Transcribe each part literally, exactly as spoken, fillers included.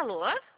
Alô?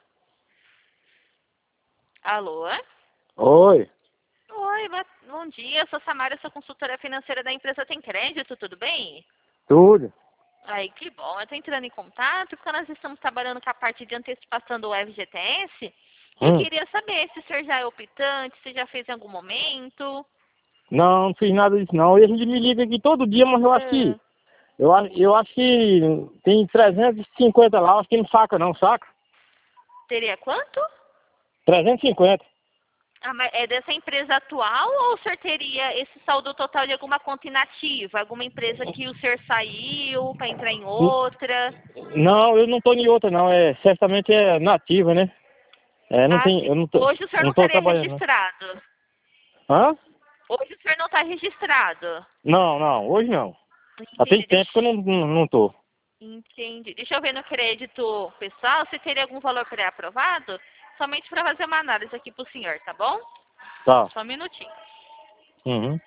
Alô? Oi, Oi, boa- bom dia. Eu sou Samara, sou consultora financeira da empresa Tem Crédito, tudo bem? tudo. Aí, que bom. Eu estou entrando em contato porque nós estamos trabalhando com a parte de antecipação do F G T S. E eu Hum. queria saber se o senhor já é optante, se já fez em algum momento. Não, não fiz nada disso não. E a gente me liga aqui todo dia, mas eu acho que. Ah, Eu, a- eu acho que tem trezentos e cinquenta lá, acho que não saca não, saca? teria quanto? trezentos e cinquenta. Ah, mas é dessa empresa atual ou o senhor teria esse saldo total de alguma conta inativa? Alguma empresa que o senhor saiu para entrar em N- outra? Não, eu não tô em outra não. É, certamente é nativa, né? É, não Ah, tem, sim. eu não tô, Hoje o senhor não não tô estaria trabalhando não. registrado. Hã? Hoje o senhor não está registrado. Não, não, hoje não. Já tem Entendi. tempo que eu Deixa, não, não, não tô. entendi. Deixa eu ver no crédito pessoal se teria algum valor pré-aprovado. Somente para fazer uma análise aqui para o senhor, tá bom? Tá. Só um minutinho. Uhum.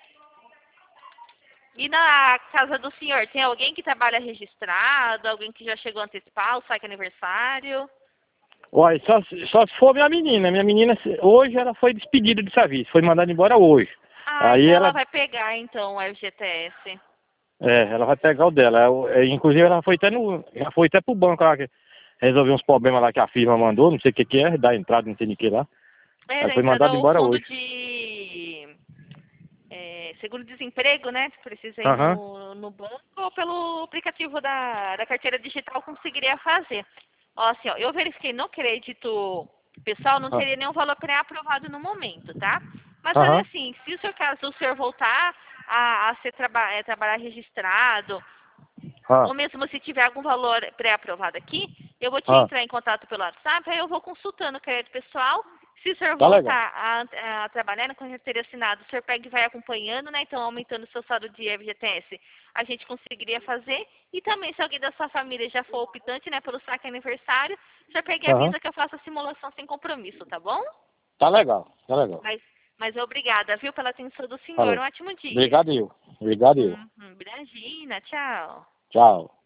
E na casa do senhor, tem alguém que trabalha registrado? Alguém que já chegou a antecipar o saque aniversário? Olha, só, se- só se for minha menina. Minha menina, se- hoje ela foi despedida de serviço, foi mandada embora hoje. Ah, Aí então ela ela, vai pegar então o F G T S. é, ela vai pegar o dela. É, é, inclusive ela foi até no, ela foi até pro banco lá, que resolveu uns problemas lá que a firma mandou, não sei o que que é, dar entrada, não sei de que lá. Aí É, foi entrada mandada ao embora fundo hoje. de é, seguro-desemprego, né? Precisa ir Aham, no, no banco ou pelo aplicativo da, da carteira digital conseguiria fazer. Ó, assim, ó, eu verifiquei no crédito pessoal, não aham, teria nenhum valor pré-aprovado no momento, tá? Mas olha aham, assim, se o seu caso o senhor voltar a, a ser traba é, trabalhar registrado, aham, ou mesmo se tiver algum valor pré-aprovado aqui, eu vou te aham. entrar em contato pelo WhatsApp, aí eu vou consultando o crédito pessoal. Se o senhor Tá legal. voltar a, a trabalhar né, com carteira assinada, o senhor pega e vai acompanhando, né? Então, aumentando o seu saldo de F G T S, a gente conseguiria fazer. E também, se alguém da sua família já for optante, né, pelo saque aniversário, o senhor pega e Aham. avisa que eu faço a simulação sem compromisso, tá bom? Tá legal, tá legal. Mas, mas obrigada, viu, pela atenção do senhor. Um Falou. ótimo dia. Obrigado eu. Obrigado eu. Uhum, imagina, tchau. Tchau.